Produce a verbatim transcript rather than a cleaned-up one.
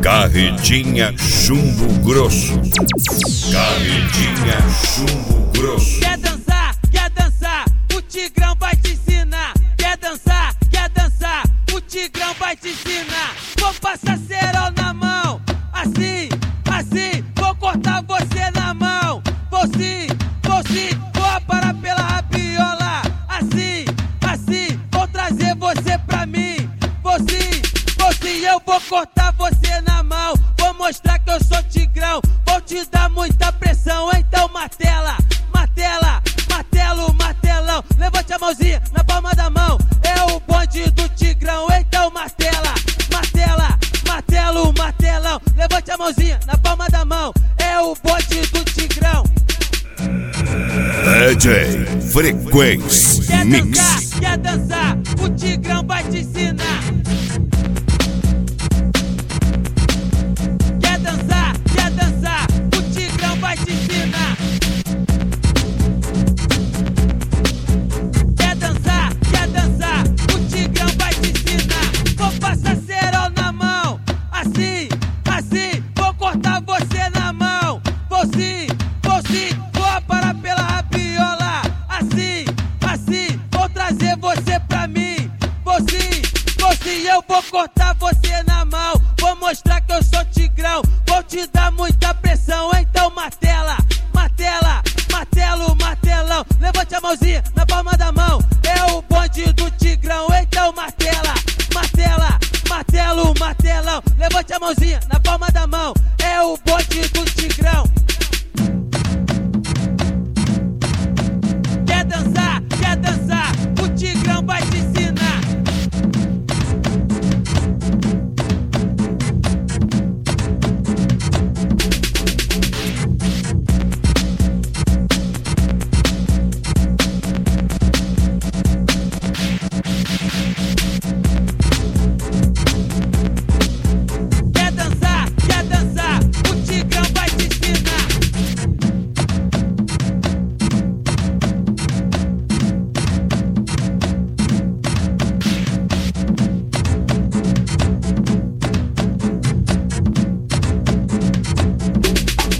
Carretinha Chumbo Grosso. Carretinha Chumbo Grosso. Quer dançar? Quer dançar? O Tigrão vai te ensinar. Quer dançar? Quer dançar? O Tigrão vai te ensinar. Vou passar cerol na mão, assim, assim. Vou cortar você na mão, vou sim, vou sim. Vou aparar pela rabiola, assim, assim. Vou trazer você pra mim, vou sim, vou sim. Eu vou cortar você na mão, vou mostrar que eu sou Tigrão. Vou te dar muita pressão, então martela, martela, martelo, martelão. Levante a mãozinha na palma da mão, é o bonde do Tigrão. Então martela, martela, martelo, martelão. Levante a mãozinha na palma da mão, é o bonde do Tigrão. D J Frequência Quer Mix. dançar? Quer dançar? O Tigrão vai te ensinar. Quer dançar? Quer dançar? O Tigrão vai te ensinar. Quer dançar? Quer dançar? O Tigrão vai te ensinar. Vou passar cerol na mão, assim, assim. Vou cortar você na mão, vou sim, vou sim. Vou aparar pela rabiola, assim, assim. Vou trazer você pra mim, vou sim, vou sim. Eu vou cortar você na mão, vou mostrar que eu sou Tigrão. Vou te dar muita pressão, então martela, martela, martelo, martelão. Levante a mãozinha na palma da mão, é o bonde do Tigrão. Então martela, martela, martelo, martelão. Levante a mãozinha na palma da mão, é o bonde do Tigrão.